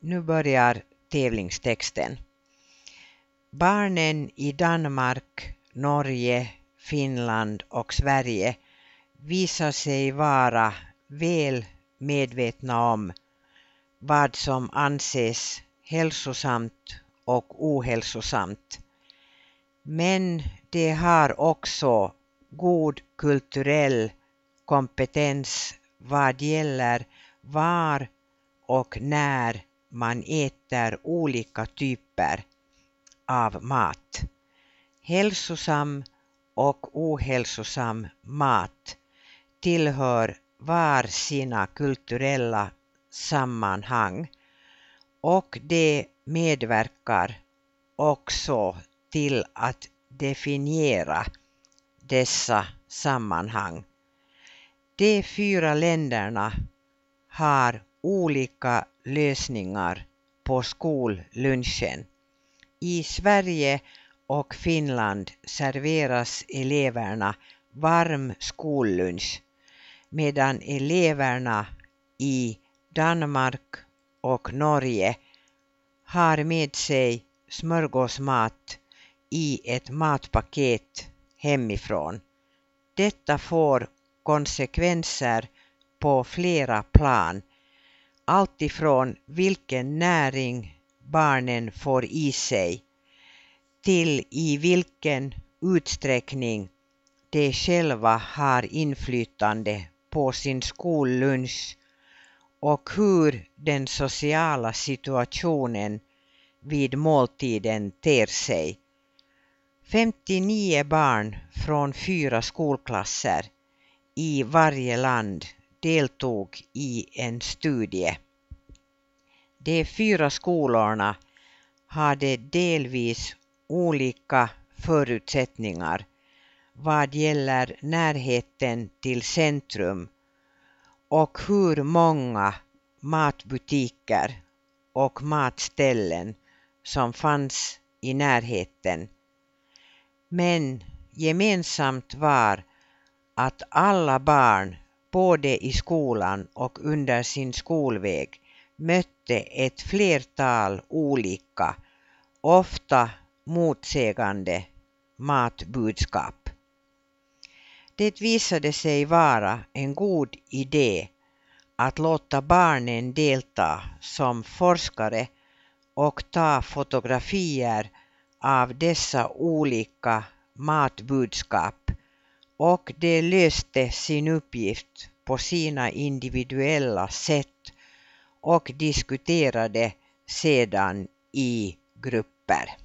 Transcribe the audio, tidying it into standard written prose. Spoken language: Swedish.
Nu börjar tävlingstexten. Barnen i Danmark, Norge, Finland och Sverige visar sig vara väl medvetna om vad som anses hälsosamt och ohälsosamt. Men de har också god kulturell kompetens vad gäller var och när man äter olika typer av mat. Hälsosam och ohälsosam mat tillhör var sina kulturella sammanhang och det medverkar också till att definiera dessa sammanhang. De 4 länderna har olika lösningar på skollunchen. I Sverige och Finland serveras eleverna varm skollunch, medan eleverna i Danmark och Norge har med sig smörgåsmat i ett matpaket hemifrån. Detta får konsekvenser på flera plan, alltifrån vilken näring barnen får i sig till i vilken utsträckning de själva har inflytande på sin skollunch och hur den sociala situationen vid måltiden ter sig. 59 barn från 4 skolklasser i varje land deltog i en studie. De 4 skolorna hade delvis olika förutsättningar vad gäller närheten till centrum och hur många matbutiker och matställen som fanns i närheten. Men gemensamt var att alla barn, både i skolan och under sin skolväg, mötte ett flertal olika, ofta motsägande matbudskap. Det visade sig vara en god idé att låta barnen delta som forskare och ta fotografier av dessa olika matbudskap, och de löste sin uppgift på sina individuella sätt och diskuterade sedan i grupper.